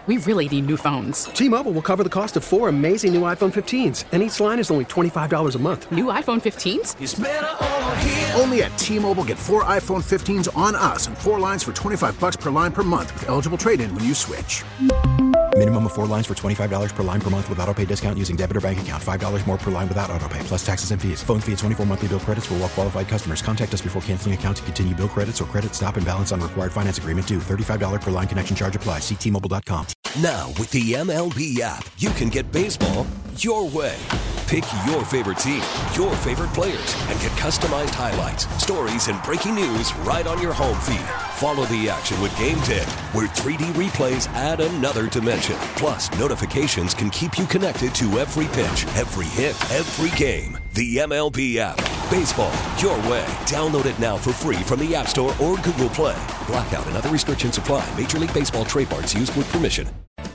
we really need new phones. T-Mobile will cover the cost of 4 amazing new iPhone 15s, and each line is only $25 a month. New iPhone 15s? It's better over here. Only at T-Mobile, get 4 iPhone 15s on us and 4 lines for $25 per line per month with eligible trade-in when you switch. Minimum of 4 lines for $25 per line per month with autopay discount using debit or bank account. $5 more per line without autopay, plus taxes and fees. Phone fee at 24 monthly bill credits for well-qualified customers. Contact us before canceling account to continue bill credits or credit stop and balance on required finance agreement due. $35 per line connection charge applies. See T-Mobile.com. Now, with the MLB app, you can get baseball your way. Pick your favorite team, your favorite players, and get customized highlights, stories, and breaking news right on your home feed. Follow the action with Game Day, where 3D replays add another dimension. Plus, notifications can keep you connected to every pitch, every hit, every game. The MLB app. Baseball your way. Download it now for free from the App Store or Google Play. Blackout and other restrictions apply. Major League Baseball trademarks used with permission.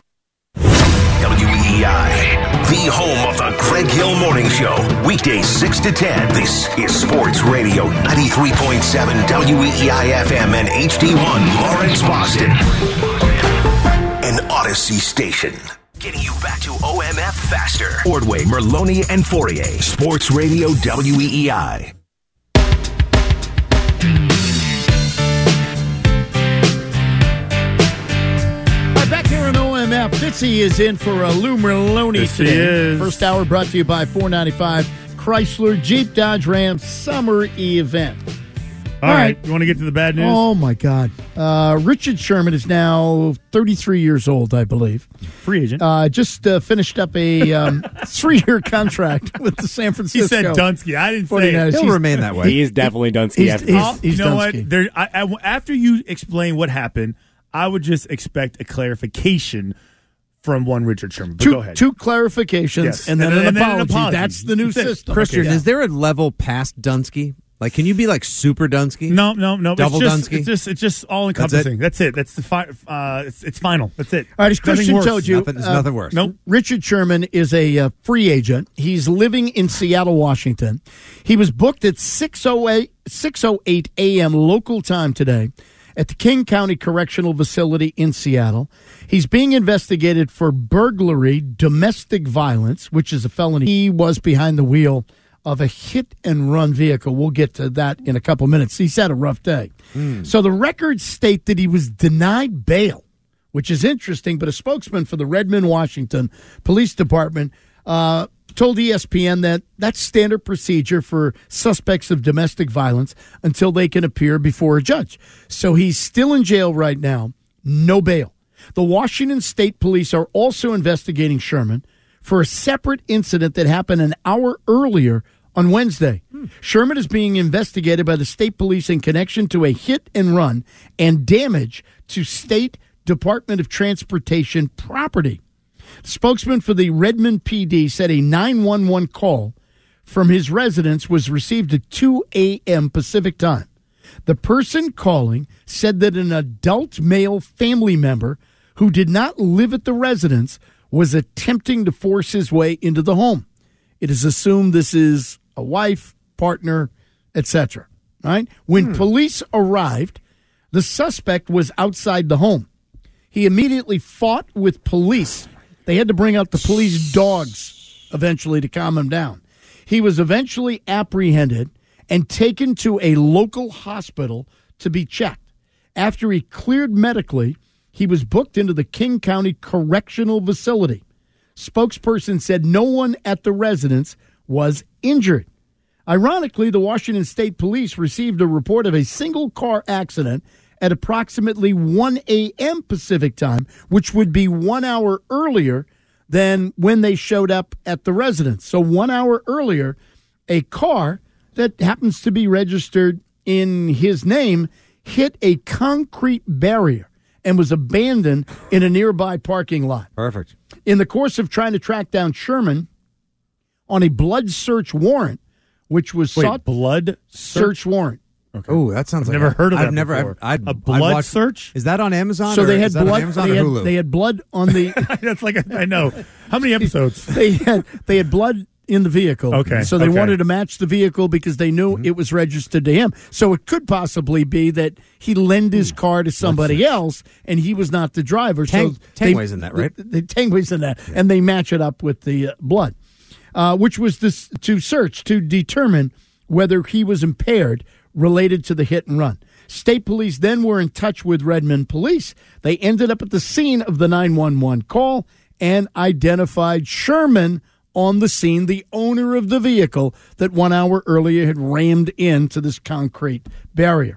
WEEI, the home of the Greg Hill Morning Show. Weekdays 6 to 10. This is Sports Radio 93.7 WEEI FM and HD1 Lawrence, Boston. An Odyssey station. Getting you back to OMF faster. Ordway, Merloni, and Fourier. Sports Radio WEEI. Back here in OMF, Fitzy is in for Lou Merloni today. First hour brought to you by 495 Chrysler Jeep Dodge Ram Summer Event. All right. You want to get to the bad news? Oh, my God. Richard Sherman is now 33 years old, I believe. Free agent. Just finished up a 3-year contract with the San Francisco. He said Dunsky. I didn't say it. He'll remain that way. He is definitely Dunsky. He's you know Dunsky. what? After you explain what happened, I would just expect a clarification from one Richard Sherman. But go ahead. 2 clarifications, Yes. and then an apology. apology. That's the new system. Christian, is there a level past Dunsky? Like, can you be like super Dunsky? No. Double Dunsky? It's just all encompassing. That's it. That's the it's final. That's it. All right, as Christian Nothing told you, There's nothing worse. Nope. Richard Sherman is a free agent. He's living in Seattle, Washington. He was booked at 6:08 a.m. local time today at the King County Correctional Facility in Seattle. He's being investigated for burglary, domestic violence, which is a felony. He was behind the wheel of a hit-and-run vehicle. We'll get to that in a couple minutes. He's had a rough day. So the records state that he was denied bail, which is interesting, but a spokesman for the Redmond, Washington Police Department told ESPN that that's standard procedure for suspects of domestic violence until they can appear before a judge. So he's still in jail right now, no bail. The Washington State Police are also investigating Sherman for a separate incident that happened an hour earlier on Wednesday. Sherman is being investigated by the state police in connection to a hit and run and damage to State Department of Transportation property. The spokesman for the Redmond PD said a 911 call from his residence was received at 2 a.m. Pacific time. The person calling said that an adult male family member who did not live at the residence was attempting to force his way into the home. It is assumed this is a wife, partner, etc. Right? When police arrived, the suspect was outside the home. He immediately fought with police. They had to bring out the police dogs eventually to calm him down. He was eventually apprehended and taken to a local hospital to be checked. After he cleared medically, he was booked into the King County Correctional Facility. Spokesperson said no one at the residence was injured. Ironically, the Washington State Police received a report of a single-car accident at approximately 1 a.m. Pacific time, which would be 1 hour earlier than when they showed up at the residence. So 1 hour earlier, a car that happens to be registered in his name hit a concrete barrier and was abandoned in a nearby parking lot. Perfect. In the course of trying to track down Sherman on a blood search warrant, which was sought. Blood search warrant. Okay. Oh, that sounds like never heard of that. I've never. Before. A blood search? Is that on Amazon? So or they had is that blood. on Amazon or Hulu? They had blood on the. That's like I know. How many episodes? They had blood in the vehicle. Okay. So they okay. wanted to match the vehicle because they knew it was registered to him. So it could possibly be that he lent his car to somebody else and he was not the driver. Tangway's in that, right? Tangway's in that. Yeah. And they match it up with the blood, which was to search to determine whether he was impaired related to the hit and run. State police then were in touch with Redmond police. They ended up at the scene of the 911 call and identified Sherman on the scene, the owner of the vehicle that 1 hour earlier had rammed into this concrete barrier.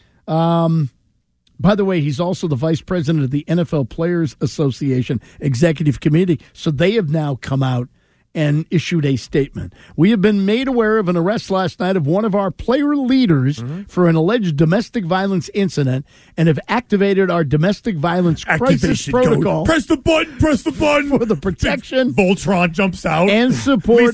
By the way, he's also the vice president of the NFL Players Association Executive Committee, so they have now come out and issued a statement. We have been made aware of an arrest last night of one of our player leaders for an alleged domestic violence incident and have activated our domestic violence crisis protocol. Press the button for the protection. Voltron jumps out. And support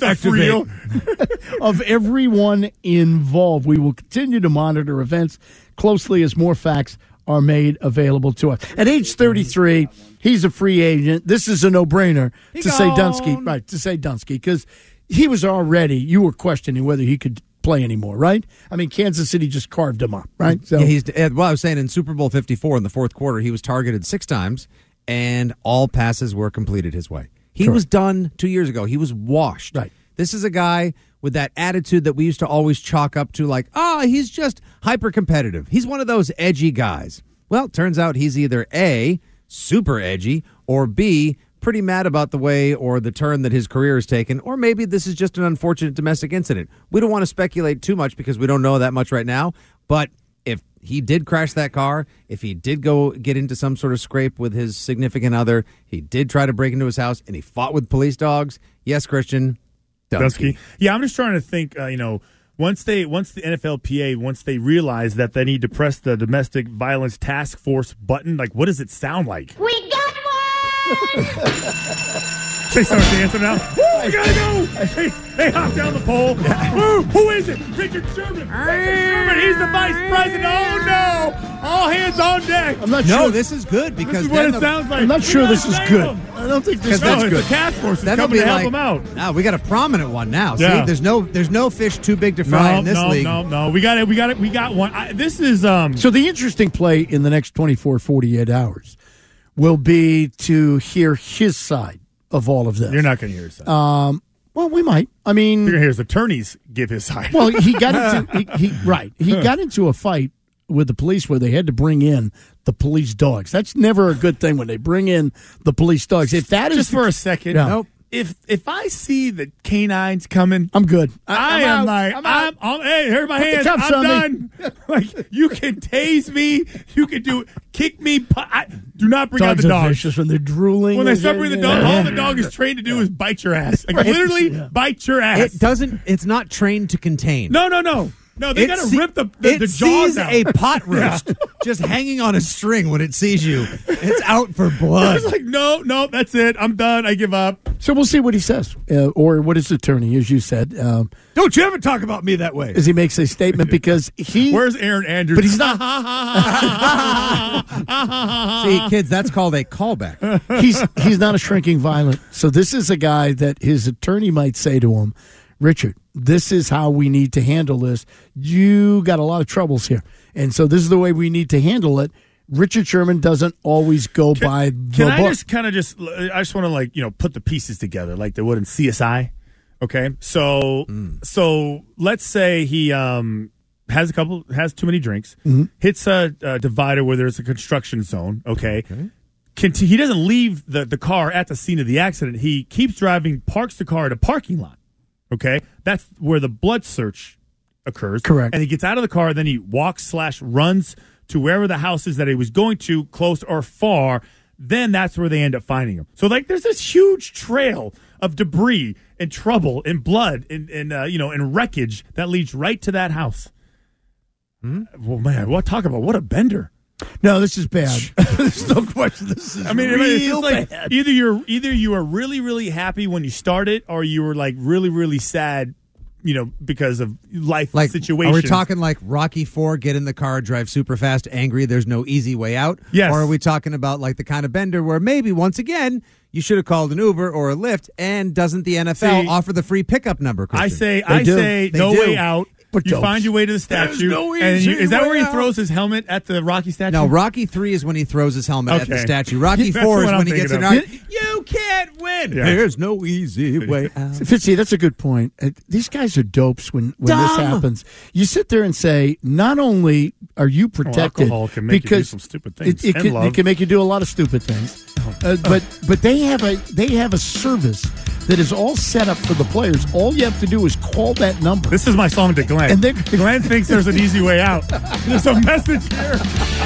of everyone involved. We will continue to monitor events closely as more facts are made available to us. At age 33, he's a free agent. This is a no-brainer to say Dunsky, because he was already, you were questioning whether he could play anymore, right? I mean, Kansas City just carved him up, right? So I was saying in Super Bowl 54 in the fourth quarter, he was targeted 6 times, and all passes were completed his way. He was done 2 years ago. He was washed. Right. This is a guy with that attitude that we used to always chalk up to like, he's just hyper-competitive. He's one of those edgy guys. Well, turns out he's either A, super edgy, or B, pretty mad about the way or the turn that his career has taken, or maybe this is just an unfortunate domestic incident. We don't want to speculate too much because we don't know that much right now, but if he did crash that car, if he did go get into some sort of scrape with his significant other, he did try to break into his house, and he fought with police dogs, yes, Christian, Dunsky. Yeah, I'm just trying to think, once the NFLPA, once they realize that they need to press the domestic violence task force button, like, what does it sound like? We got one! They start dancing now. Woo, we gotta go! Hey, hop down the pole. Woo, who is it? Richard Sherman. He's the vice president. Oh, no! All hands on deck. I'm not sure. No, this is good because this is what it sounds like. I'm not sure this is good. I don't think this is that's good. good. The task force is coming to help them out. Now we got a prominent one now. Yeah. See, there's no fish too big to fry in this league. No. We got one. This is So the interesting play in the next 24, 48 hours will be to hear his side of all of this. You're not going to hear his side. Well, we might. I mean, you're going to hear his attorneys give his side. Well, he got into he got into a fight with the police where they had to bring in the police dogs. That's never a good thing when they bring in the police dogs. If that is just for a second, nope. If I see the canines coming, I'm good. I'm hey, here's my hands. I'm done. Like, you can tase me, you can kick me. Do not bring out the dogs. Vicious when they're drooling. When they start bringing the dog, all the dog is trained to do is bite your ass. Like, literally bite your ass. It's not trained to contain. No, they got to rip the jaws out. It sees a pot roast just hanging on a string when it sees you. It's out for blood. It's like, no, that's it. I'm done. I give up. So we'll see what he says, or what his attorney, as you said. Don't you ever talk about me that way. As he makes a statement, because Where's Aaron Andrews? But he's not. See, kids, that's called a callback. He's not a shrinking violent. So this is a guy that his attorney might say to him, Richard, this is how we need to handle this. You got a lot of troubles here. And so this is the way we need to handle it. Richard Sherman doesn't always go by the book. Can I just I just want to put the pieces together like they would in CSI. Okay. So let's say he has too many drinks, hits a divider where there's a construction zone. Okay. He doesn't leave the car at the scene of the accident. He keeps driving, parks the car at a parking lot. Okay, that's where the blood search occurs. Correct. And he gets out of the car, then he walks/runs to wherever the house is that he was going to, close or far. Then that's where they end up finding him. So, there's this huge trail of debris and trouble and blood and wreckage that leads right to that house. Well, man, what a bender. No, this is bad. There's no question. This is real like bad. Either you are really, really happy when you start it, or you were like really, really sad, because of life Like, situations. are we talking like Rocky IV, get in the car, drive super fast, angry, there's no easy way out? Yes. Or are we talking about like the kind of bender where maybe, once again, you should have called an Uber or a Lyft, and doesn't the NFL offer the free pickup number, Christian? I say no do. way out. But You don't. find your way to the statue. no and easy is that where he way out. throws his helmet at the Rocky statue? No, Rocky III is when he throws his helmet at the Okay. statue. Rocky IV That's is what I'm when he gets in. thinking of. You can't win. Yeah. There's no easy way out. Fitzy, that's a good point. These guys are dopes when this Dumb. happens. You sit there and say, not only are you protected alcohol can make you do because some stupid things, it and love. can make you do a lot of stupid things. But they have a service that is all set up for the players. All you have to do is call that number. This is my song to Glenn. And then- Glenn thinks there's an easy way out. There's a message here.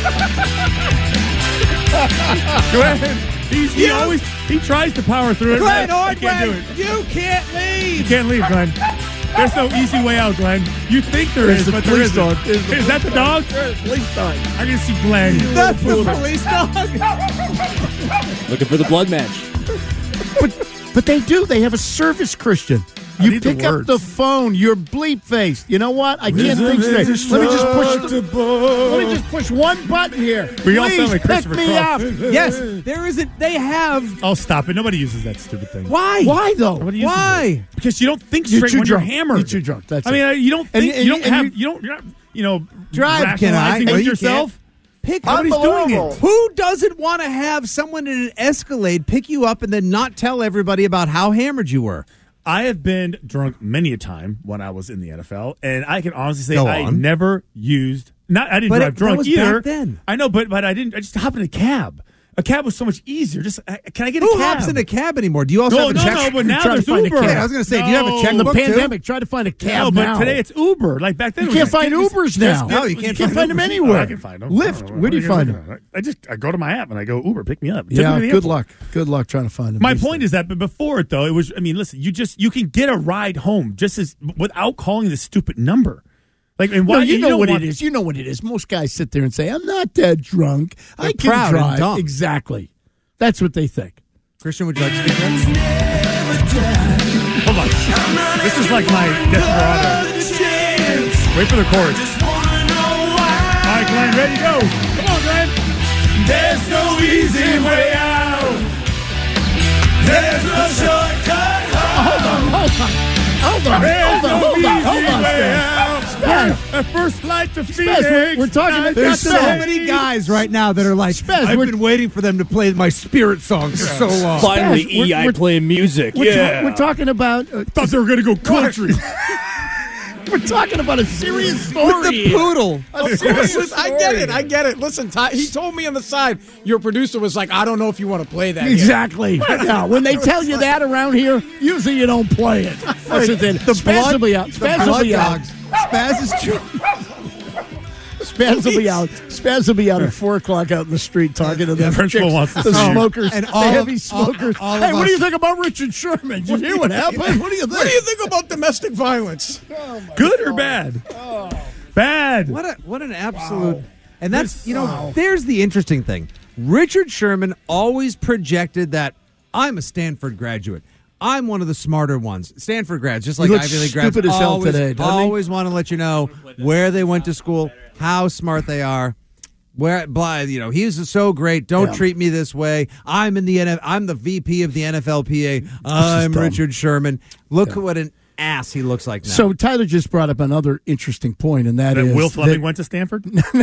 Glenn, he tries to power through it. Glenn He can't do Ordway, it. you can't leave. You can't leave, Glenn. There's no easy way out, Glenn. You think there There's is, the but there police isn't. dog. There's the Is that the dog? Police dog. I can see Glenn. That's the police dog. Looking for the blood match. But they do. They have a service, Christian. I You need the pick up words. the phone. You're bleep-faced. You know what? I can't think straight. Let me just push one button here. We all sound Please like pick Christopher me Cross. up. Yes, there isn't. They have. Oh, stop it. Nobody uses that stupid thing. Why? Why though? Nobody uses Why? it. Because you don't think You're straight too when drunk. you're hammered. You're too drunk. That's I mean, it. you don't think, And you don't you- have, you're not, Drive, can I? rationalizing No, with you yourself. Pick Nobody's doing it. Who doesn't want to have someone in an Escalade pick you up and then not tell everybody about how hammered you were? I have been drunk many a time when I was in the NFL, and I can honestly say Go I on. never used. I didn't But drive that drunk was either. back then. I know, but I didn't. I just hopped in a cab. A cab was so much easier. Just can I get a Who cab? hops in a cab anymore? Do you also No, have a no, check? no. But now Trying there's to find a Uber. cab. Yeah, I was going to say, do you have a No. checkbook In the too? pandemic, try to find a cab No, but now. today it's Uber. Like back then, You it was can't just- find just- Ubers now. No, you can't find find them Ubers. anywhere. I can find them. Lyft. Where do you find them? I go to my app and I go Uber, pick me up. Take Yeah, me to the good airport. luck. Good luck trying to find them. My point is that, but before it though, it was. I mean, listen, you can get a ride home just as without calling the stupid number. Like, and why No, you know don't what want- it is. You know what it is. Most guys sit there and say, "I'm not that drunk. I They're can proud and drive." dumb. Exactly. That's what they think. Christian, would you like to speak next? Hold on. This is like my Desperado. Wait for the chorus. All right, Glenn, ready to go. Come on, Glenn. There's no easy way out. There's no shortcut home. Hold on. A first flight to Spaz, Phoenix. we're talking about There's so Spaz. many guys right now that are like, Spaz, I've we're- been waiting for them to play my spirit song for so long. Finally, Spaz, we're- EI we're- playing music. We're talking about. Thought they were going to go country. We're talking about a serious story. With the poodle. Listen, I get it. Listen, Ty, he told me on the side, your producer was like, I don't know if you want to play that yet." Exactly. Now, when they tell you that around here, usually you don't play it. That's the thing. Spaz will be out. Spaz will be out. Spaz is true. Spaz will be out. Spaz will be out at 4 o'clock out in the street talking to the principal chicks, wants to the see you. smokers, And the all of- heavy smokers. all of Hey, what do us- you think about Richard Sherman? Did you hear what happened? What do you think? What do you think about domestic violence? Good or bad? Bad. What an absolute. And that's, there's the interesting thing. Richard Sherman always projected that I'm a Stanford graduate. I'm one of the smarter ones. Stanford grads, just like looks Ivy League grads, stupid as hell always, today, doesn't he? always want to let you know where they went to school, how smart they are. Where he's so great. Don't treat me this way. I'm in the I'm the VP of the NFLPA. I'm dumb. Richard Sherman. Look what an ass he looks like now. So Tyler just brought up another interesting point, and that That is Will Fleming that- went to Stanford?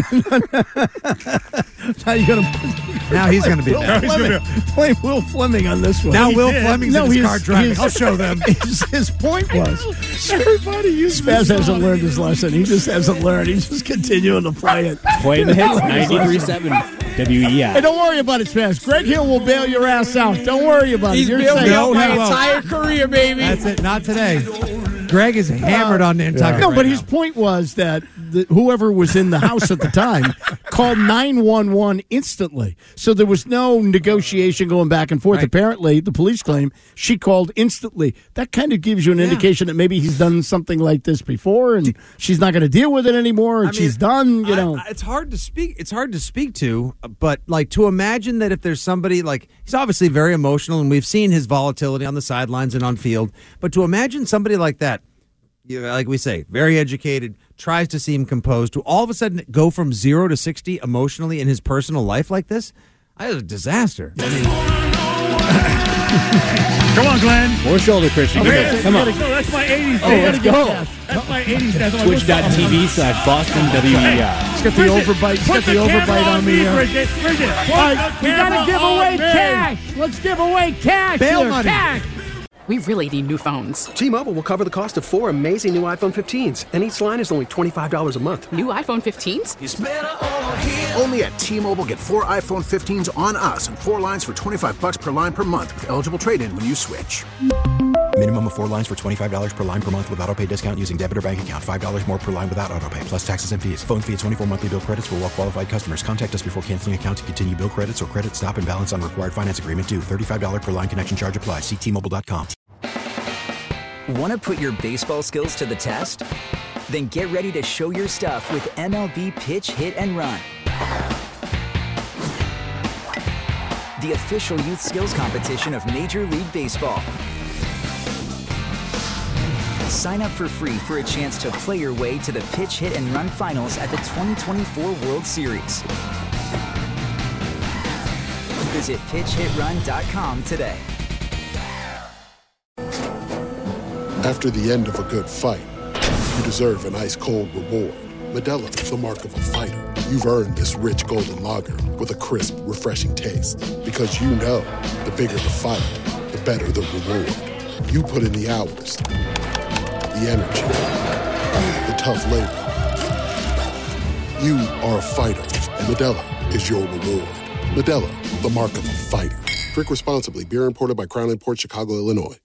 Now you're gonna now he's going to be Will back. Fleming. Play Will Fleming on this one. Now Will did. Fleming's in his car driving. I'll show them. His point was, Spaz hasn't learned his lesson. He just hasn't learned. He's just continuing to play it. Playing the hits, 93.7 WEI. Hey, don't worry about it, Spaz. Greg Hill will bail your ass out. Don't worry about He's it. You're bailed me safe. out my he won't. entire career, baby. That's it. Not today. Greg is hammered on Nantucket. No, right but now. his point was that whoever was in the house at the time called 911 instantly. So there was no negotiation going back and forth. Right. Apparently, the police claim she called instantly. That kind of gives you an indication that maybe he's done something like this before and she's not going to deal with it anymore and she's done, It's hard to speak. It's hard to speak to, but like to imagine that if there's somebody like he's obviously very emotional, and we've seen his volatility on the sidelines and on field. But to imagine somebody like that, like we say, very educated, tries to seem composed, to all of a sudden go from 0 to 60 emotionally in his personal life like this, that is a disaster. Come on, Glenn. More shoulder, Christian. Come on. No, that's my 80s. Oh, let's go. That's my 80s. That's my Twitch.tv/Boston WEI. He's got the overbite. He's got the overbite on me. All right, we got to give away cash. Let's give away cash. Bail here. money. Cash. We really need new phones. T-Mobile will cover the cost of 4 amazing new iPhone 15s, and each line is only $25 a month. New iPhone 15s? Only at T-Mobile, get 4 iPhone 15s on us and 4 lines for $25 per line per month with eligible trade-in when you switch. Minimum of 4 lines for $25 per line per month with autopay discount using debit or bank account. $5 more per line without autopay, plus taxes and fees. Phone fee at 24 monthly bill credits for well-qualified customers. Contact us before canceling account to continue bill credits or credit stop and balance on required finance agreement due. $35 per line connection charge applies. See T-Mobile.com. Want to put your baseball skills to the test? Then get ready to show your stuff with MLB Pitch, Hit, and Run. The official youth skills competition of Major League Baseball. Sign up for free for a chance to play your way to the Pitch, Hit, and Run finals at the 2024 World Series. Visit pitchhitrun.com today. After the end of a good fight, you deserve an ice-cold reward. Modelo is the mark of a fighter. You've earned this rich golden lager with a crisp, refreshing taste. Because you know, the bigger the fight, the better the reward. You put in the hours, the energy, the tough labor. You are a fighter, and Modelo is your reward. Modelo, the mark of a fighter. Drink responsibly. Beer imported by Crown Imports, Chicago, Illinois.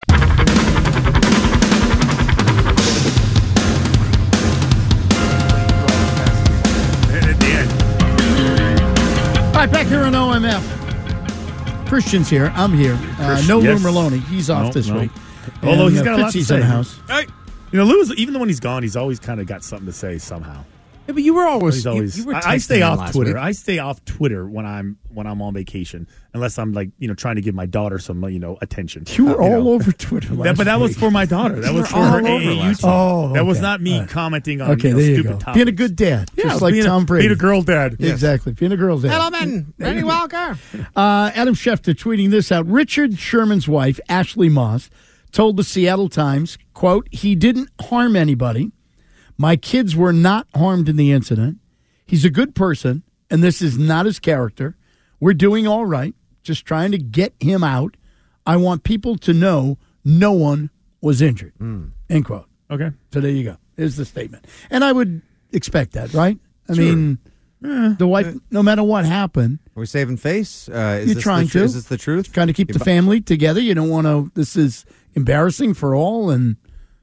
All right, back here on OMF. Christian's here. I'm here. No Lou Merlone. He's off this week. Although And, he's got a lot to Fitzy's say. in the house. You know, Lou's, even when he's gone, he's always kind of got something to say somehow. Yeah, but you were always. He's always you were I stay texting him off last Twitter. week. I stay off Twitter when I'm on vacation, unless I'm like trying to give my daughter some attention. You were all over Twitter last But that was week. for my daughter. That was for her AAU team. Oh, That was okay. not me All right. commenting on Okay, there you stupid go. topics. Being a good dad, Yeah, just like being Tom Brady. Being a girl dad. Exactly. Being a girl dad. Gentlemen, Randy Walker. Adam Schefter tweeting this out. Richard Sherman's wife, Ashley Moss, told the Seattle Times, quote, "He didn't harm anybody. My kids were not harmed in the incident. He's a good person, and this is not his character. We're doing all right, just trying to get him out. I want people to know no one was injured." End quote. Okay. So there you go. There's the statement. And I would expect that, right? I mean, the wife, no matter what happened. Are we saving face? You're trying to. Is this the truth? Trying to keep the family together. You don't want to. This is embarrassing for all. And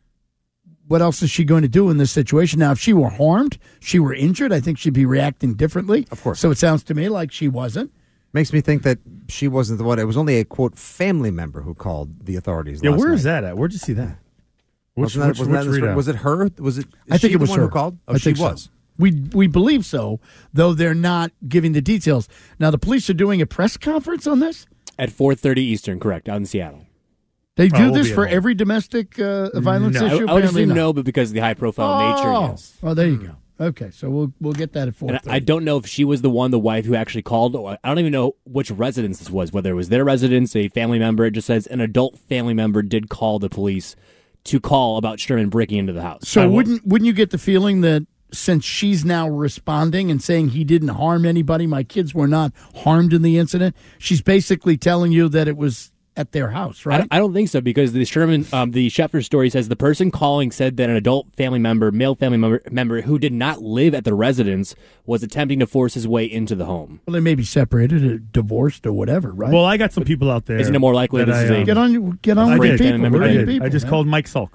what else is she going to do in this situation? Now, if she were harmed, she were injured, I think she'd be reacting differently. Of course. So it sounds to me like she wasn't. Makes me think that she wasn't the one. It was only a, quote, family member who called the authorities Yeah, last where night. is that at? Where'd you see that? Wasn't that readout? was it her? Was it? I think she it was the one her. who called. Oh, I she think so. was. We believe so, though they're not giving the details. Now, the police are doing a press conference on this? At 4:30 Eastern, correct, out in Seattle. They do we'll this be for at home. every domestic violence No, issue? I would Apparently assume not. no, but because of the high-profile nature, yes. Oh, there you go. Okay, so we'll get that at 4:30. And I don't know if she was the wife who actually called. Or I don't even know which residence this was, whether it was their residence, a family member. It just says an adult family member did call the police to call about Sherman breaking into the house. So wouldn't you get the feeling that since she's now responding and saying he didn't harm anybody, my kids were not harmed in the incident, she's basically telling you that it was at their house, right? I don't think so, because the the Schefter story says the person calling said that an adult family member, male family member who did not live at the residence was attempting to force his way into the home. Well, they may be separated or divorced or whatever, right? Well, I got some people out there. Isn't it more likely that this is a get on I with did. people. Remember We're I good did. people, I just man. called Mike Salk.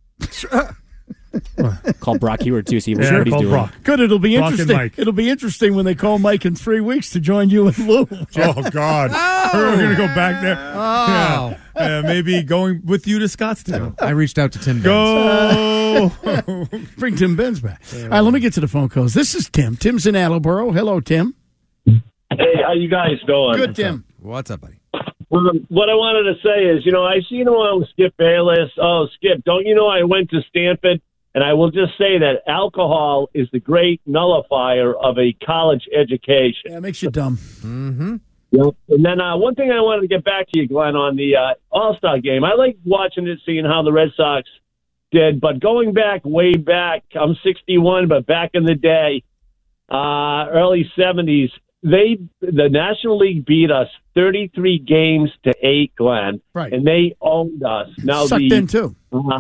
Call Brock Heward too, see what Yeah, he's call doing. Brock. Good. It'll be Brock and interesting. Mike. It'll be interesting when they call Mike in 3 weeks to join you and Lou. Oh, God. We're going to go back there. Oh. Yeah. Maybe going with you to Scottsdale. I reached out to Tim. Benz. Go. Bring Tim Benz back. All right, let me get to the phone calls. This is Tim. Tim's in Attleboro. Hello, Tim. Hey, how you guys doing? Good, Tim. What's up, buddy? What I wanted to say is, I seen him on Skip Bayless. Oh, Skip, don't you know I went to Stanford? And I will just say that alcohol is the great nullifier of a college education. Yeah, it makes you dumb. Mm-hmm. Yep. And then one thing I wanted to get back to you, Glenn, on the All-Star game. I like watching it, seeing how the Red Sox did. But going way back, I'm 61, but back in the day, early 70s, the National League beat us 33 games to 8, Glenn. Right. And they owned us. Now Sucked in, too.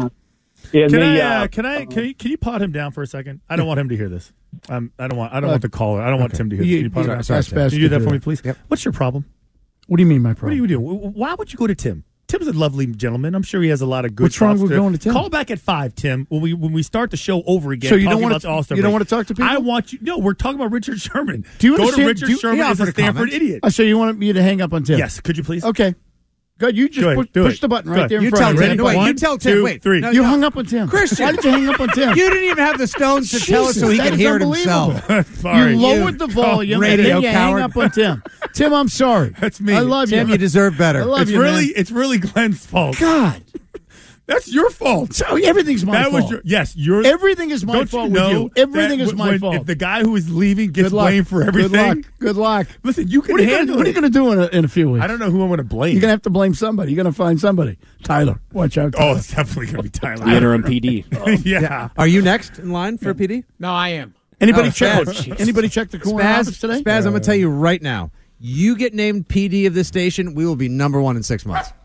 Can you pot him down for a second? I don't want him to hear this. I don't want the caller. I don't want Tim to hear this. Can you pot him down? Can you do that for me, please? Yep. What's your problem? What do you mean, my problem? What are you doing? Why would you go to Tim? Tim's a lovely gentleman. I'm sure he has a lot of good. What's wrong with going to Tim? Call back at 5, Tim. When we start the show over again. So you don't want to All-Star you don't break. want to talk to people? I want you. No, we're talking about Richard Sherman. Do you go understand? to Richard Sherman is a Stanford idiot. So you want me to hang up on Tim? Yes. Could you please? Okay. Good. You just push the button right there in you front tell of Tim. you. You tell Tim. 2, Wait, 3. no, You hung up on Tim. Christian. Why did you hang up on Tim? You didn't even have the stones to tell us so he could hear it himself. Sorry. You lowered the volume Radio and then you coward. hang up on Tim. Tim, I'm sorry. That's me. I love Tim, you. you deserve better. I love you, man. It's really Glenn's fault. God. That's your fault. So everything's my fault. Yours. Everything is my fault with you. Everything is my fault. If the guy who is leaving gets Good luck. blamed for everything. Good luck. Listen, you can handle What are you going to do in a few weeks? I don't know who I'm going to blame. You're going to have to blame somebody. You're going to find somebody. Tyler. Watch out, Tyler. Oh, it's definitely going to be Tyler. The interim PD. Yeah. Are you next in line for a PD? No, I am. Anybody Spaz. Anybody check the corner office today? Spaz, I'm going to tell you right now. You get named PD of this station, we will be number 1 in 6 months.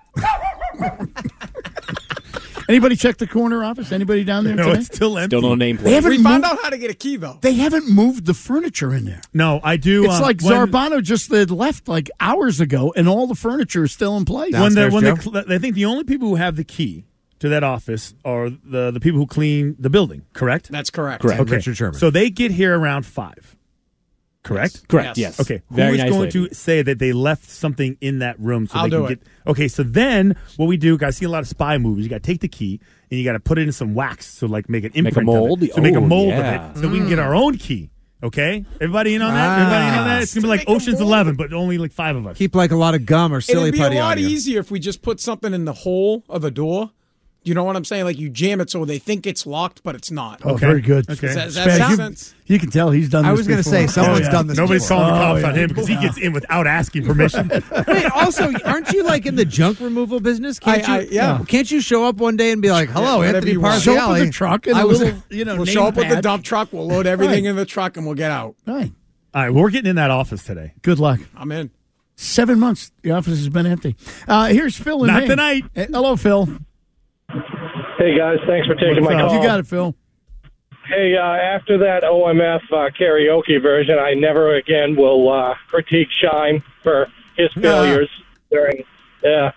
Anybody check the corner office? Anybody down there today? It's still empty. Still no name They plate. haven't We found moved- out how to get a key, though. They haven't moved the furniture in there. No, I do. It's like when- Zarbano just had left like hours ago, and all the furniture is still in place. When Downstairs, they think the only people who have the key to that office are the people who clean the building, correct? That's correct. Correct. And Richard Sherman. So they get here around 5, correct? Correct. Yes. Okay. Very Who is nice going lady. to say that they left something in that room so I'll they can do get? it. Okay. So then what we do, guys, see a lot of spy movies. You got to take the key and you got to put it in some wax to like make an imprint. a mold? Of it. So make a Oh, mold yeah. of it, so we can get our own key. Okay. Everybody in on that? Everybody in on that? It's gonna be like Ocean's 11, but only like 5 of us. Keep like a lot of gum or silly It'd be a putty lot on you. easier if we just put something in the hole of a door. You know what I'm saying? Like you jam it so they think it's locked, but it's not. Oh, very good. Okay. Does that Spaz, make you- sense? You can tell he's done I this was going to before. say, someone's done this Nobody's before. calling the cops yeah. on him because he gets in without asking permission. Wait, also, aren't you like in the junk removal business? Can't you? yeah. Can't you show up one day and be like, "Hello, whatever Anthony you want. Show up with Parziale. a truck and I a was little, We'll name show up with the badge. dump truck. We'll load everything Right. in the truck, and we'll get out. Right. All right, well, we're getting in that office today. Good luck. I'm in. 7 months. The office has been empty. Here's Phil in Not Maine. tonight. Hello, Phil. Hey, guys. Thanks for taking my call. You got it, Phil. Hey, after that OMF karaoke version, I never again will critique Shime for his failures during. Yeah.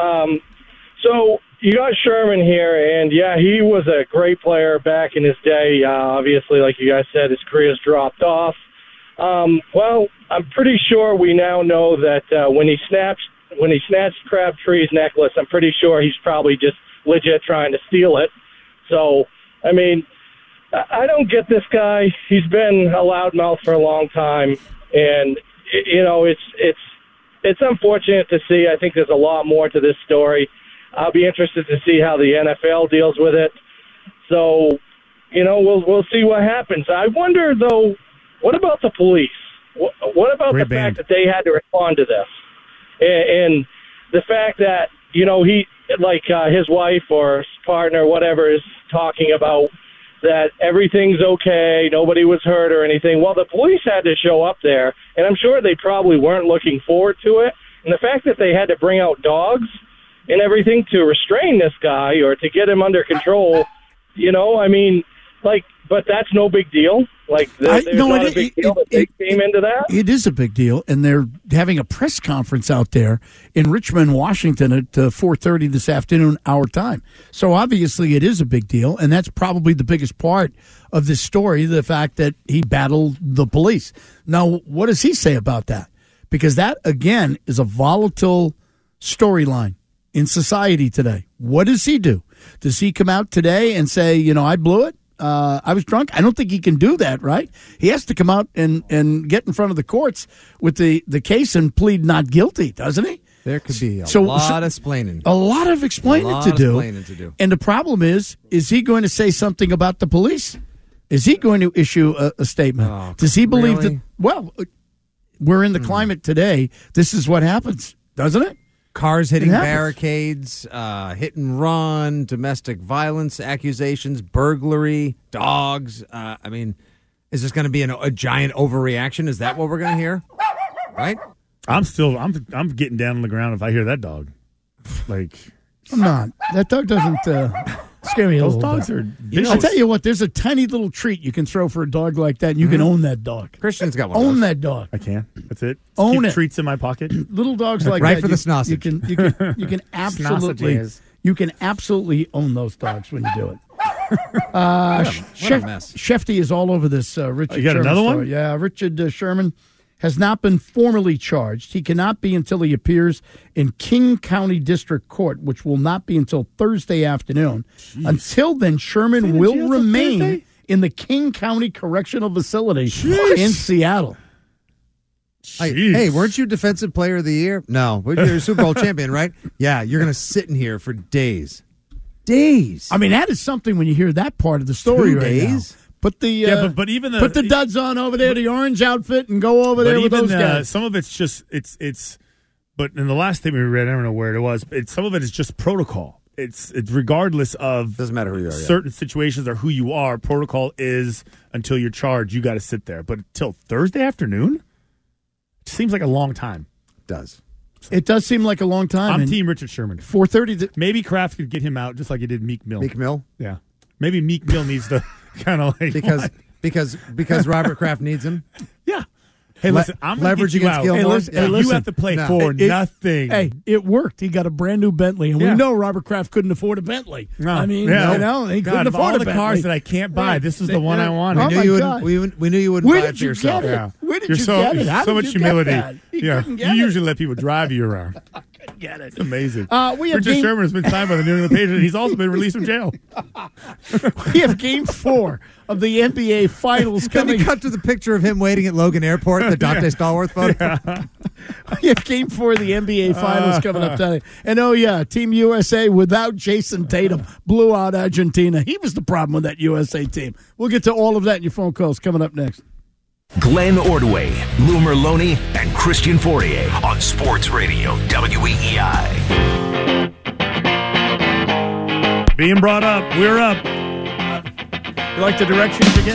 So you got Sherman here, and yeah, he was a great player back in his day. Obviously, like you guys said, his career's dropped off. Well, I'm pretty sure we now know that when he snatched Crabtree's necklace, I'm pretty sure he's probably just legit trying to steal it. So, I mean, I don't get this guy. He's been a loudmouth for a long time, and you know, it's unfortunate to see. I think there's a lot more to this story. I'll be interested to see how the NFL deals with it. So, you know, we'll see what happens. I wonder though, what about the police? What about Great the band. fact that they had to respond to this, and the fact that you know he like his wife or his partner, whatever, is talking about that everything's okay, nobody was hurt or anything. Well, the police had to show up there, and I'm sure they probably weren't looking forward to it. And the fact that they had to bring out dogs and everything to restrain this guy or to get him under control, you know, I mean, like, but that's no big deal. Like, there's not a big deal that they came into that. It is a big deal, and they're having a press conference out there in Richmond, Washington at 4:30 this afternoon, our time. So obviously it is a big deal, and that's probably the biggest part of this story, the fact that he battled the police. Now, what does he say about that? Because that, again, is a volatile storyline in society today. What does he do? Does he come out today and say, you know, I blew it? I was drunk. I don't think he can do that, right? He has to come out and get in front of the courts with the case and plead not guilty, doesn't he? There could be a So- lot of explaining. A lot of explaining to do. And the problem is he going to say something about the police? Is he going to issue a statement? Does he believe really? that? Well, we're in the climate today. This is what happens, doesn't it? Cars hitting It happens. barricades, hit and run, domestic violence accusations, burglary, dogs. I mean, is this going to be a giant overreaction? Is that what we're going to hear? Right? I'm getting down on the ground if I hear that dog. Like, I'm not. That dog doesn't scare me a those little dogs bit. are vicious. I tell you what, there's a tiny little treat you can throw for a dog like that, and you can own that dog. Christian's got one. of Own those. that dog. I can. That's it. Own Keep it. treats in my pocket. Little dogs like Right that. for the sausage. You can absolutely own those dogs when you do it. What a mess. Shefty is all over this. Richard. You got Sherman another one? story. Yeah, Richard Sherman has not been formally charged. He cannot be until he appears in King County District Court, which will not be until Thursday afternoon. Jeez. Until then, Sherman will remain in the King County Correctional Facility in Seattle. Hey, weren't you Defensive Player of the Year? No, but you're a Super Bowl champion, right? Yeah, you're going to sit in here for days. Days. I mean, that is something when you hear that part of the story 2 right days? now. Put the but even put the duds on over there, the orange outfit, and go over there with those guys. Some of it's just it's. But in the last thing we read, I don't know where it was. Some of it is just protocol. It's regardless of doesn't matter who you are. Certain situations or who you are. Protocol is until you're charged, you got to sit there. But until Thursday afternoon, it seems like a long time. It does. It does seem like a long time. I'm and Team Richard Sherman. 4:30. Maybe Kraft could get him out just like he did Meek Mill. Meek Mill? Yeah. Maybe Meek Mill needs to kind of like because Robert Kraft needs him. Yeah. Hey, listen, I'm going to leverage get you against out. Gilmore. Hey, listen, you have to play for nothing. Hey, it worked. He got a brand new Bentley, and we Yeah. know Robert Kraft couldn't afford a Bentley. No. I mean, Yeah. he God, couldn't of afford all a the Bentley. cars that I can't buy, Right. this is the one I wanted. Oh, my God. We knew you wouldn't Where buy it did for you yourself. get it? Yeah. Where did You're you so, get it? How so did much you get humility. that? He Yeah. couldn't You get it. usually let people drive you around. Get it. It's amazing. We have Richard game- Sherman has been signed by the New England Patriots, and he's also been released from jail. We have Game 4 of the NBA Finals Then coming. you cut to the picture of him waiting at Logan Airport, the Dante Stallworth photo. We have Game 4 of the NBA Finals coming up tonight. And Team USA without Jason Tatum blew out Argentina. He was the problem with that USA team. We'll get to all of that in your phone calls coming up next. Glenn Ordway, Lou Merloni, and Christian Fourier on Sports Radio WEEI. Being brought up. We're up. You like the directions you get?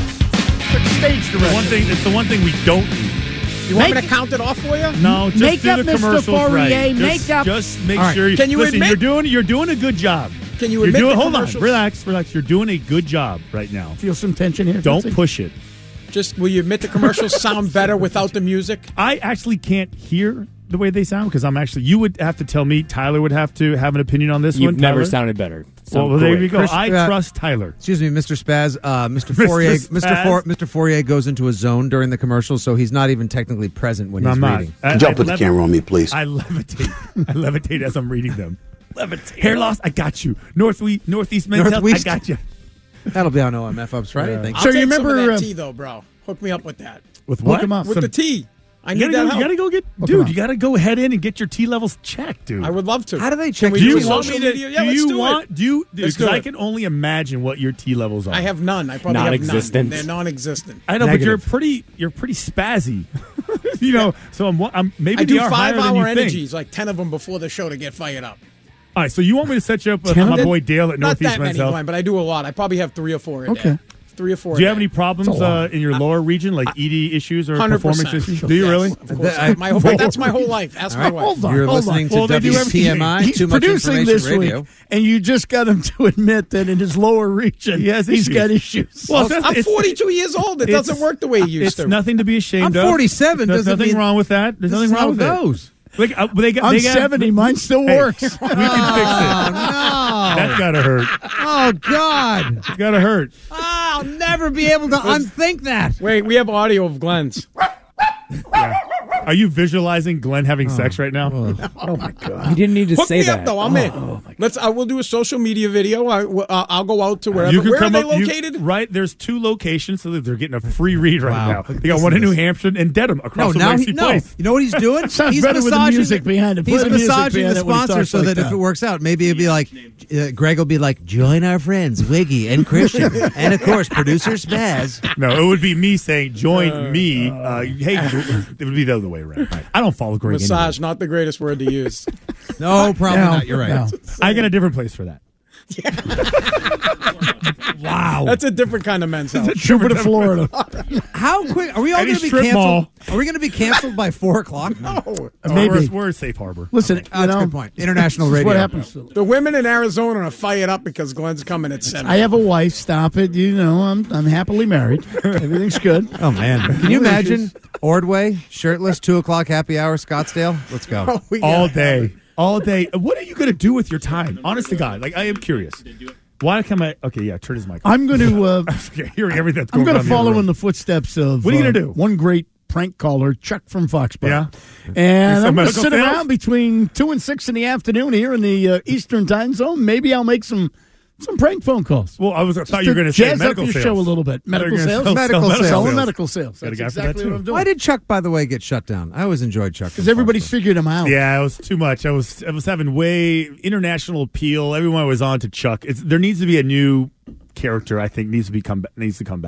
Stage direction. It's the one thing we don't need. You want me to count it off for you? No, just Make do up, the Mr. commercials Fourier, right. make up. Just make All right. sure. Can you listen, admit- you're doing a good job. Can you admit the hold on, commercials? relax. You're doing a good job right now. Feel some tension here. Don't Fitzy? push it. Just will you admit the commercials sound better without the music? I actually can't hear the way they sound because you would have to tell me. Tyler would have to have an opinion on this You've one. never Tyler? sounded better. Well, there you go. Chris, I trust Tyler. Excuse me, Mr. Spaz. Mr. Mr. Fourier. Spaz? Mr. Fourier goes into a zone during the commercial, so he's not even technically present when No, he's I'm not. reading. Could y'all put the camera on me, please? I levitate. I levitate as I'm reading them. Levitate. Hair loss. I got you. Northeast Men's Health. I Northwest. got you. That'll be on OMF Ups Friday. Yeah. Thank I'll you. So you take some remember, of that tea though, bro? Hook me up with that. With Hook what? him up. With the tea. I need You that help. gotta go get, dude. You gotta go head in and get your T levels checked, dude. I would love to. How do they check? we do do you want social me to? media? Yeah, do let's you do want? it. Do you? Let's Because do I it. can only imagine what your T levels are. I have none. I probably have Non-existent. none. They're non-existent. I know, Negative. but you're pretty spazzy. You know, so I'm maybe I do they are higher than 5-hour you think. energies, like 10 of them before the show to get fired up. All right, so you want me to set you up with my boy Dale at Not Northeast that Men's many, Health? Glenn, but I do a lot. I probably have 3 or 4 a day. Okay. 3 or 4 Do you a have day. any problems in your lower region, like ED issues or 100%. performance issues? Do you Yes, really? Of course. But that's my whole life. Ask my wife. Hold on. You're hold listening on. to they do WTMI. He's Too much producing information this radio. week, and you just got him to admit that in his lower region, has he's issues. got issues. Well, I'm 42 years old. It doesn't work the way it used It's to. nothing to be ashamed I'm of. 47. There's Doesn't nothing mean- wrong with that. There's This nothing is how wrong it with goes. it. Like, I'm 70. Mine still works. We can fix it. Oh, no. That's gotta hurt. Oh, God. It's gotta hurt. I'll never be able to unthink that. Wait, we have audio of Glenn's. Are you visualizing Glenn having sex right now? Oh my God! You didn't need to Hook say me that. up, though. I'm in. Oh my We'll do a social media video. I'll go out to wherever. Where are they located? Right, there's 2 locations, so they're getting a free read right now. They got one in New Hampshire and Dedham across the Lacey Place. You know what he's doing? Sounds he's better with the music behind it. He's Put the music massaging behind the it when he sponsor talks so like that if it works out, maybe it'd be like Greg will be like, join our friends Wiggy and Christian, and of course producer Spaz. No, it would be me saying, join me. Hey, it would be the other way around. I don't follow Greg. Massage, not the greatest word to use. No, probably not. You're right. No. I got a different place for that. Wow, that's a different kind of men's health. Jupiter, Florida. How quick are we all going to be canceled? Are we going to be canceled by 4:00? No, maybe we're safe harbor. Listen, that's a good point. International radio. What happens? The women in Arizona are fired up because Glenn's coming at 7. I have a wife. Stop it. You know, I'm happily married. Everything's good. Oh man, can you imagine Ordway shirtless 2:00 happy hour Scottsdale? Let's go all day. All day. What are you going to do with your time? Honest to God, like I am curious. Why come I? Okay, yeah, turn his mic. I'm going to hearing everything that's I'm going going on. to follow in the footsteps of what are you going to do? One great prank caller, Chuck from Foxborough. Yeah, and I'm going to sit around between 2 and 6 in the afternoon here in the Eastern Time Zone. Maybe I'll make some prank phone calls. Well, I thought you were going to say jazz medical up your sales. show a little bit. Medical sales, selling medical sales. That's exactly what I'm doing. Why did Chuck, by the way, get shut down? I always enjoyed Chuck because everybody's figured him out. Yeah, it was too much. I was having way international appeal. Everyone was on to Chuck. There needs to be a new character. I think needs to come back.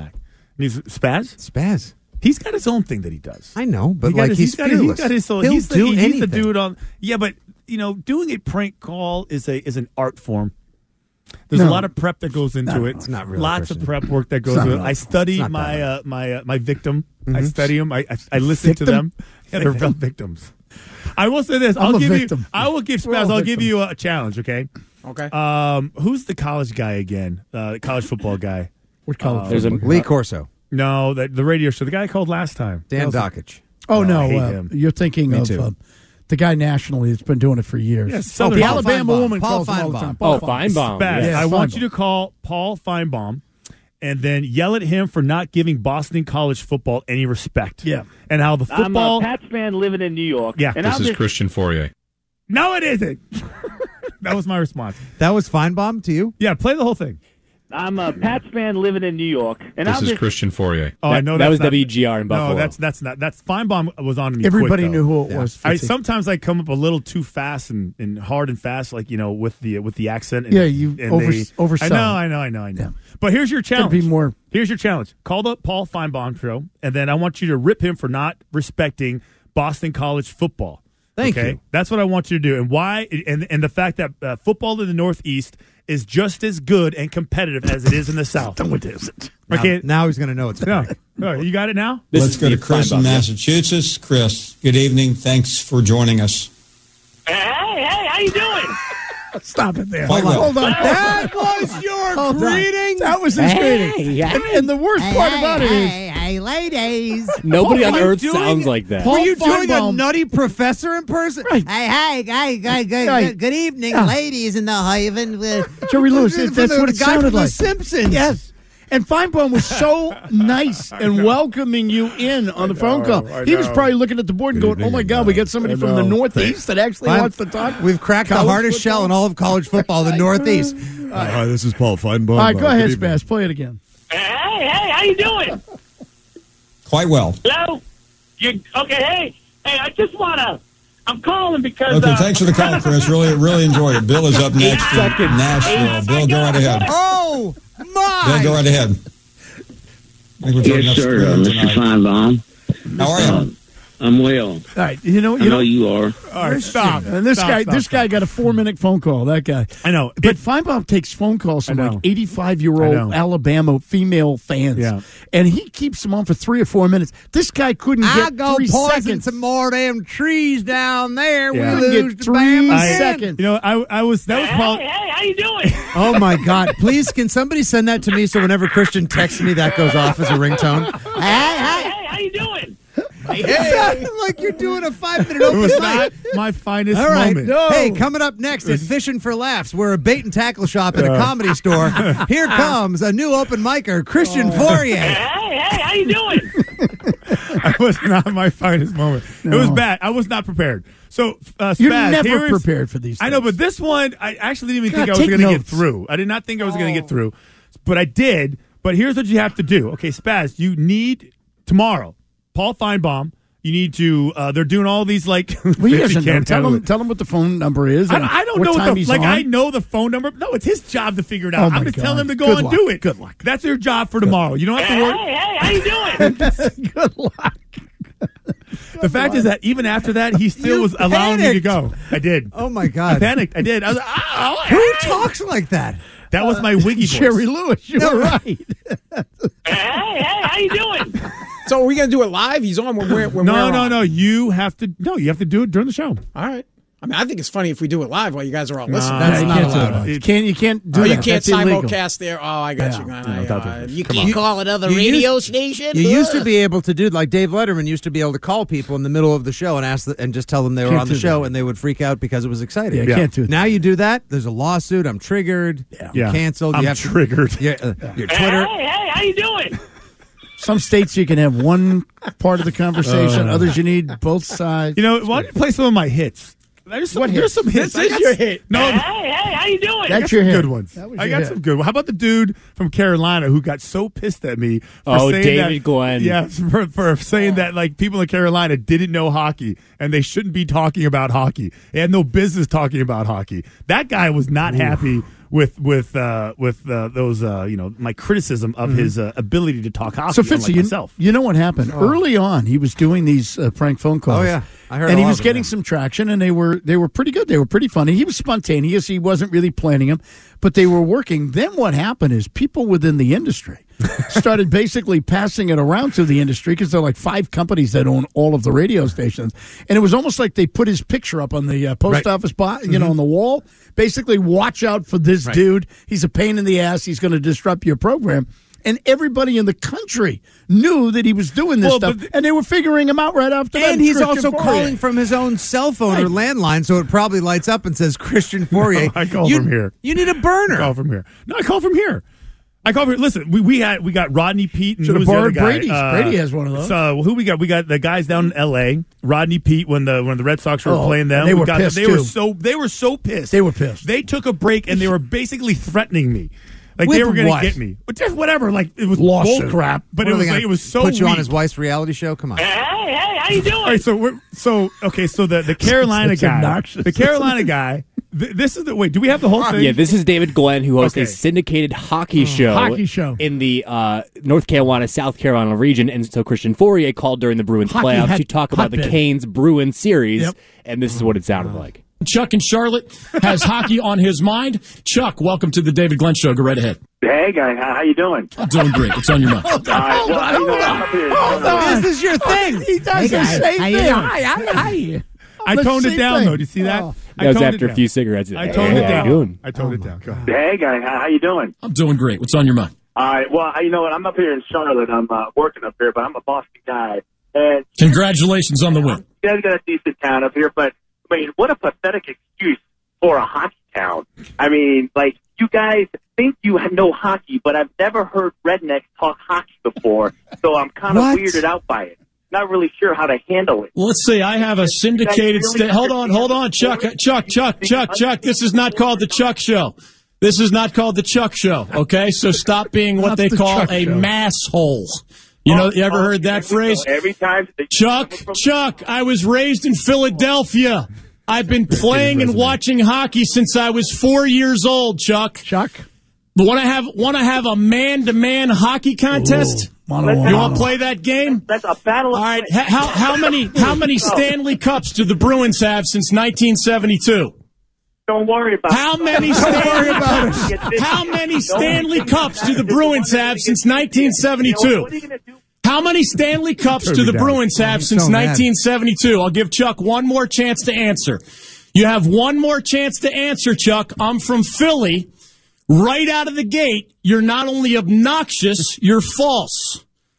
Spaz. He's got his own thing that he does. I know, but he's fearless. He's the dude on. Yeah, but doing a prank call is an art form. There's a lot of prep that goes into it. It's not really, lots of prep work that goes into it. I study my my victim. Mm-hmm. I study them. I listen to them. Yeah, they're real victims. I will say this. I will give Spaz. I'll give you a challenge. Okay. Okay. Who's the college guy again? College football guy. What college? There's Lee Corso. No, the radio show. The guy I called last time. Dan Dockich. Oh I hate no, him. you're thinking of. The guy nationally that's been doing it for years. Yes, the Alabama woman calls him all the time. Feinbaum. Spaz, I want you to call Paul Feinbaum and then yell at him for not giving Boston College football any respect. Yeah. And how the football... I'm a Pats fan living in New York. Yeah. And this is Christian Fourier. No, it isn't. That was my response. That was Feinbaum to you? Yeah, play the whole thing. I'm a Pats fan living in New York. And this is Christian Fourier. Oh, I know that was not, WGR in Buffalo. No, that's not. That's Feinbaum was on me. Everybody quick, knew who it was. Sometimes I come up a little too fast and hard and fast, like with the accent. And, oversell. I know. Yeah. But here's your challenge. Be more. Here's your challenge. Call the Paul Feinbaum show, and then I want you to rip him for not respecting Boston College football. Thank you. That's what I want you to do, and why, and the fact that football in the Northeast is just as good and competitive as it is in the South. No, it isn't. Okay, now he's going to know it's no. You got it now? Let's go to Chris in Massachusetts. Chris, good evening. Thanks for joining us. Hey, how you doing? Stop it there. Hold on. That was your greeting? That was his greeting. And the worst part about it is... Hey, ladies. Nobody on earth sounds like that. Were you doing a nutty professor in person? Hey, good evening, ladies in the Haven. Jerry Lewis, that's what it sounded like. The Simpsons. Yes. And Feinbaum was so nice and welcoming you in on the phone call. He was probably looking at the board and going, oh, my God, we got somebody from the Northeast that actually wants to talk. We've cracked the hardest shell in all of college football, the Northeast. Hi, this is Paul Feinbaum. All right, go ahead, Spaz. Play it again. Hey, how you doing? Quite well. Hello? Okay, hey, I just want to... I'm calling because... Okay, thanks for the call, Chris. Really enjoyed it. Bill is up next in Nashville. Bill, go right ahead. Oh, my! Bill, go right ahead. Yes, sir, Mr. Feinbaum. How are you? I'm well. All right, I know you are. All right, stop. And this guy got a 4-minute phone call. That guy. I know. But Feinbaum takes phone calls from like 85-year-old Alabama female fans. Yeah. And he keeps them on for 3 or 4 minutes. This guy couldn't get 3 poison seconds. some more of them trees down there. Yeah. We lose get 3 seconds. You know, that was Paul. Hey, how you doing? Oh, my God. Please, can somebody send that to me so whenever Christian texts me, that goes off as a ringtone? Hey, how you doing? It sounded like you're doing a 5-minute open It was mic. not my finest All right. moment. No. Hey, coming up next at Fishing for Laughs, we're a bait and tackle shop at a comedy store. Here comes a new open micer, Christian Fourier. Hey, how you doing? I was not my finest moment. No. It was bad. I was not prepared. So, Spaz, You're never here is- prepared for these things. I know, but this one, I actually didn't even think I was take going to get notes. through. I did not think I was going to get through, but I did. But here's what you have to do. Okay, Spaz, you need tomorrow, Paul Feinbaum. You need to. They're doing all these like. Well, he doesn't know. can't Tell handle him, it. tell him what the phone number is. And I don't what know time what the he's like. on. I know the phone number. No, it's his job to figure it out. Oh, my I'm just God. telling him to go Good and luck. do it. Good luck. That's your job for tomorrow. You don't have to worry. Hey, how you doing? Good luck. The fact is that even after that, he still was allowing me to go. I did. Oh my God! I panicked. I did. I was like, oh, Who talks like that? That was my wiggy voice. Jerry Lewis, you're right. Hey, how you doing? So are we going to do it live? He's on when we're on. No. You have to do it during the show. All right. I mean, I think it's funny if we do it live while you guys are all listening. That's not can't allowed. do it. You can't do Oh, that. you can't That's illegal. simulcast there. Oh, I got you. You can't call another You radio used- station. You used to be able to do like Dave Letterman used to be able to call people in the middle of the show and and just tell them they were Can't on the do show that. and they would freak out because it was exciting. Yeah, can't do that. Now you do that. There's a lawsuit. I'm triggered. You're canceled. I'm you have triggered. To, your Twitter. Hey, how you doing? Some states you can have one part of the conversation. Others you need both sides. You know, why don't you play some of my hits? There's some hits. This is your hit. No, Hey, how you doing? I got That's your some hit. good ones. That was I your got hit. some good ones. How about the dude from Carolina who got so pissed at me for saying David that, Glenn. Yes, for saying that like people in Carolina didn't know hockey and they shouldn't be talking about hockey. They had no business talking about hockey. That guy was not happy with those my criticism of his ability to talk hockey. So, Fitzy, unlike myself. you know what happened? Early on, he was doing these prank phone calls. Oh, yeah. I heard and a he lot was of getting them. some traction, and they were pretty good. They were pretty funny. He was spontaneous. He wasn't really planning them, but they were working. Then what happened is people within the industry started basically passing it around to the industry because there are like 5 companies that own all of the radio stations, and it was almost like they put his picture up on the post office box, on the wall. Basically, watch out for this dude. He's a pain in the ass. He's going to disrupt your program. And everybody in the country knew that he was doing this stuff, and they were figuring him out right after that. And he's Christian also Fourier. calling from his own cell phone or landline, so it probably lights up and says Christian Fourier. No, I call from here. You need a burner. I call from here. No, I call from here. Listen, we got Rodney Pete and Should who have was the other borrowed guy? Brady's. Brady has one of those. So who we got? We got the guys down in L.A. Rodney Pete when the Red Sox were playing them. they were pissed, They too. were so pissed. They were pissed. They took a break and they were basically threatening me. Like With they were going what? to get me. But just whatever. Like it was Lawsuit. bull crap. But What it are they was gonna like, it was so put you on weak. his wife's reality show. Come on. Hey, how you doing? All right, so the Carolina It's guy, obnoxious. the Carolina guy. This is the wait. Do we have the whole thing? Yeah, this is David Glenn, who hosts Okay. a syndicated hockey show in the North Carolina, South Carolina region. And so Christian Fourier called during the Bruins playoffs to talk about the Canes-Bruins series, and this is what it sounded like. Chuck in Charlotte has hockey on his mind. Chuck, welcome to the David Glenn Show. Go right ahead. Hey, guy, how you doing? I'm doing great. What's on your mind? Hold on. This is your thing. He does the same thing. Hi. I toned it down though. Do you see that? Oh. That was after a few cigarettes. I toned it How you down. doing? I toned it down. Go ahead. Hey, guy, how you doing? I'm doing great. What's on your mind? All right. Well, you know what? I'm up here in Charlotte. I'm working up here, but I'm a Boston guy. And Congratulations on the win. you guys got a decent town up here, but I mean, what a pathetic excuse for a hockey town. I mean, like, you guys think you know hockey, but I've never heard rednecks talk hockey before, so I'm kind of weirded out by it. Not really sure how to handle it. Well, let's see. I have a syndicated. Hold on, Chuck. Chuck. This is not called the Chuck Show. This is not called the Chuck Show. Okay, so stop being what they call a mass hole. You ever heard that phrase? Every time. Chuck, I was raised in Philadelphia. I've been playing and watching hockey since I was 4 years old, Chuck. Want to have a man-to-man hockey contest? You want to play that game? That's a battle. All right. How many Stanley Cups do the Bruins have since 1972? Don't worry about How many Stanley Cups do the Bruins have since 1972? How many Stanley Cups do the Bruins have since 1972? I'll give Chuck one more chance to answer. You have one more chance to answer, Chuck. I'm from Philly. Right out of the gate, you're not only obnoxious, you're false.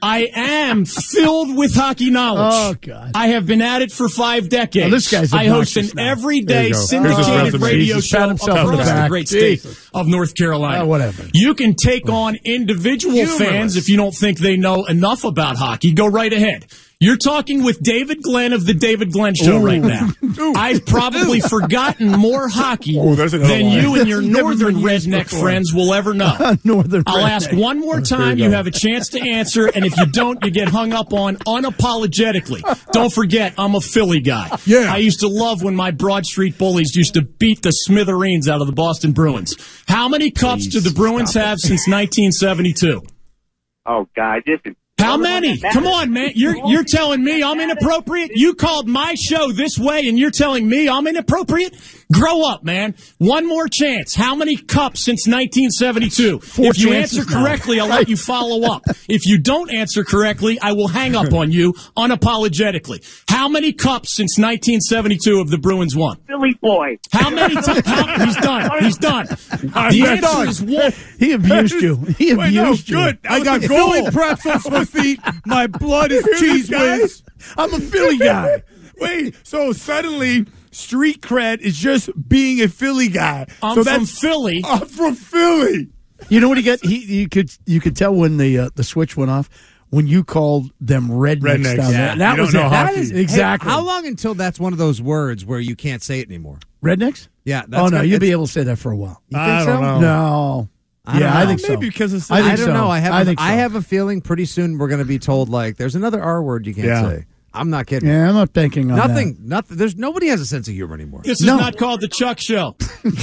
I am filled with hockey knowledge. Oh, God. I have been at it for 5 decades. Oh, this guy's I host an obnoxious now. everyday There you go. syndicated radio Jesus, show pat himself on the across the back. great state Jesus. of North Carolina. Whatever. You can take on individual fans if you don't think they know enough about hockey. Go right ahead. You're talking with David Glenn of the David Glenn Show right now. I've probably forgotten more hockey there's another than line. you and your Never northern been used redneck before. friends will ever know. Northern I'll ask redneck. one more time. You have a chance to answer, and if you don't, you get hung up on unapologetically. Don't forget, I'm a Philly guy. Yeah. I used to love when my Broad Street Bullies used to beat the smithereens out of the Boston Bruins. How many cups do the Bruins have since 1972? Oh, God, this is. How many? Come on, man. You're telling me I'm inappropriate? You called my show this way and you're telling me I'm inappropriate? Grow up, man. One more chance. How many cups since 1972? If you answer correctly, I'll let you follow up. If you don't answer correctly, I will hang up on you unapologetically. How many cups since 1972 have the Bruins won? Philly boy. How many times? He's done. He's done. The answer is one. He abused you. He abused you. Good. I got Philly pretzels for feet. My blood is cheese whiz. I'm a Philly guy. Wait, so suddenly street cred is just being a Philly guy. I'm from Philly. I'm from Philly. You know what he got? You could tell when the switch went off when you called them rednecks down there. That You was don't know it. hockey. That is exactly. How long until that's one of those words where you can't say it anymore? Rednecks? Yeah. Oh no, you'll be able to say that for a while. You think I don't so? know. No. I think so. Maybe because it's. I think don't so. know. I think so. have a feeling pretty soon we're going to be told like there's another R word you can't say. I'm not kidding. Yeah, I'm not banking on Nothing. There's nobody has a sense of humor anymore. This is not called the Chuck Show.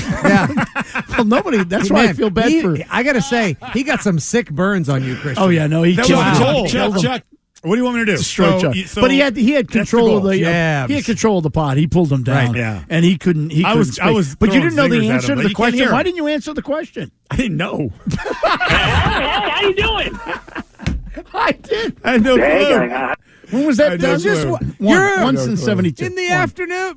that. Well, nobody. That's Hey, why I man, feel bad for. I got to say, he got some sick burns on you, Christian. Oh yeah, no, he That killed was him. the goal. Chuck, Chuck. What do you want me to do? Destroy Chuck. So But he had control of the Jabs. he had control of the pod. He pulled him down. Right, yeah. And he couldn't. I was But you throwing didn't know the zingers at answer him, to but the you can't question. hear Why him. didn't you answer the question? I didn't know. Hey, how you doing? I did. I had no clue. When was I that had no done? Just clue. once in 72. In the afternoon,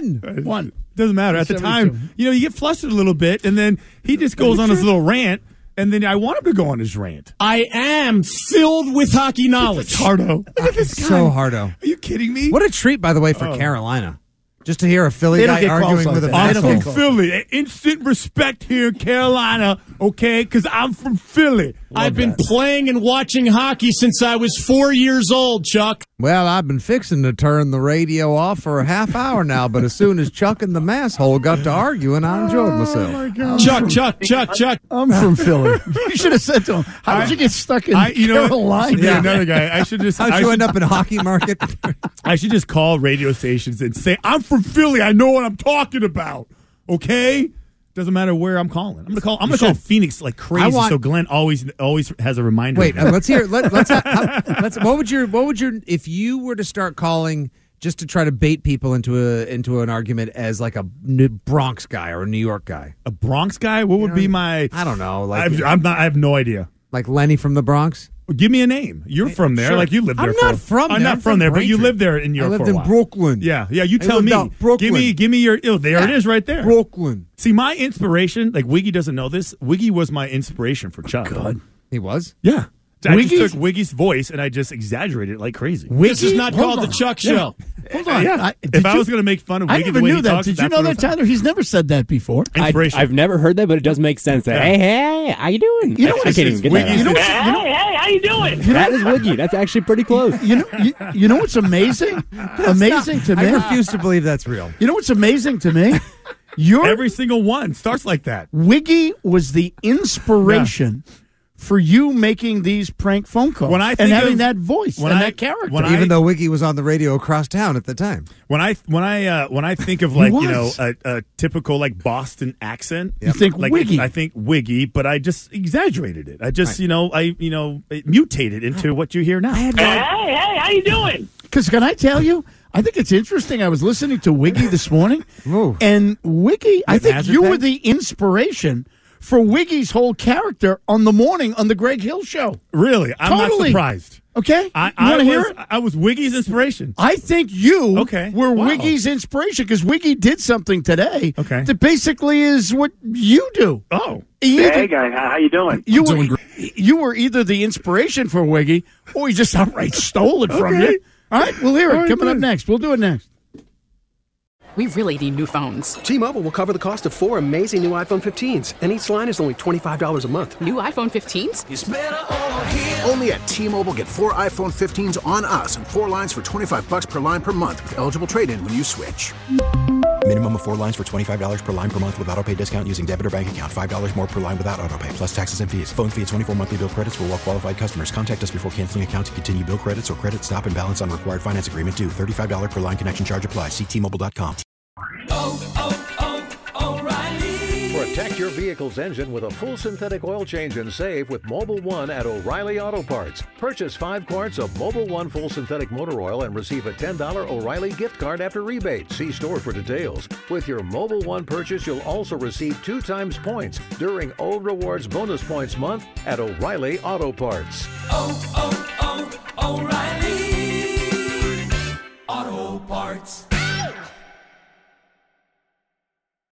one. Doesn't matter. At the time, you get flustered a little bit, and then he just goes on his little rant, and then I want him to go on his rant. I am filled with hockey knowledge. Hardo. Look at this guy. So hardo. Are you kidding me? What a treat, by the way, for Carolina. Just to hear a Philly They don't guy get calls arguing like with a that. I'm They don't from get calls. Philly. Instant respect here in Carolina, okay? Because I'm from Philly. I've been playing and watching hockey since I was 4 years old, Chuck. Well, I've been fixing to turn the radio off for a half hour now, but as soon as Chuck and the mass hole got to arguing, I enjoyed myself. Chuck. I'm from Philly. You should have said to him, how did you get stuck in Carolina? Yeah, another guy. I should just. How'd you end up in a hockey market? I should just call radio stations and say, I'm from Philly. I know what I'm talking about. Okay? Doesn't matter where I'm calling. I'm gonna call Phoenix like crazy. So Glenn always has a reminder. Wait, let's hear. Let's. What would your? If you were to start calling just to try to bait people into an argument as like a Bronx guy or a New York guy? A Bronx guy? What would be my? I don't know. Like I have no idea. Like Lenny from the Bronx. Give me a name. You're from there. Sure. Like you live there. I'm not from there. I'm not from there, but you lived there in New York. I lived for a in while. Brooklyn. Yeah. You I tell lived me. out Brooklyn. Give me your. Oh, there it is, right there. Brooklyn. See, my inspiration. Like Wiggy doesn't know this. Wiggy was my inspiration for Chuck. God. He was. Yeah. I Wiggy's? just took Wiggy's voice and I just exaggerated it like crazy. This is not called the Chuck Show. Hold on. Yeah. If I was going to make fun of I Wiggy never the way knew he that. talks, Did you that's know what that, it was. Tyler? He's never said that before. Inspiration. I've never heard that, but it does make sense. Yeah. Hey, how you doing? You know I can't even get that. You know, Hey, how you doing? That is Wiggy. That's actually pretty close. you know what's amazing? Amazing to me. I refuse to believe that's real. You know what's amazing to me? Every single one starts like that. Wiggy was the inspiration for you making these prank phone calls When I and think having of- that voice when and I- that character. when I- Even though Wiggy was on the radio across town at the time. When I think of like was. a typical like Boston accent, You think like Wiggy. I think Wiggy, but I just exaggerated it. I just it mutated into what you hear now. Hey, how you doing? Because can I tell you, I think it's interesting. I was listening to Wiggy this morning, Ooh. and Wiggy, I think hazard you pay? were the inspiration for Wiggy's whole character on the morning on the Greg Hill Show. Really? I'm not surprised. Okay? You want to hear it? I was Wiggy's inspiration. I think you were Wow. Wiggy's inspiration because Wiggy did something today Okay. that basically is what you do. Oh. Hey, guys, how you doing? You were either the inspiration for Wiggy or he just outright stole it from you. All right, we'll hear it. Coming up next. We'll do it next. We really need new phones. T-Mobile will cover the cost of 4 amazing new iPhone 15s, and each line is only $25 a month. New iPhone 15s? Only at T-Mobile, get 4 iPhone 15s on us and 4 lines for $25 per line per month with eligible trade-in when you switch. Minimum of 4 lines for $25 per line per month with autopay discount using debit or bank account. $5 more per line without autopay, plus taxes and fees. Phone fee at 24 monthly bill credits for well-qualified customers. Contact us before canceling account to continue bill credits or credit stop and balance on required finance agreement due. $35 per line connection charge applies. See T-Mobile.com. Protect your vehicle's engine with a full synthetic oil change and save with Mobile One at O'Reilly Auto Parts. Purchase 5 quarts of Mobile One full synthetic motor oil and receive a $10 O'Reilly gift card after rebate. See store for details. With your Mobile One purchase, you'll also receive 2 times points during O Rewards Bonus Points Month at O'Reilly Auto Parts. O'Reilly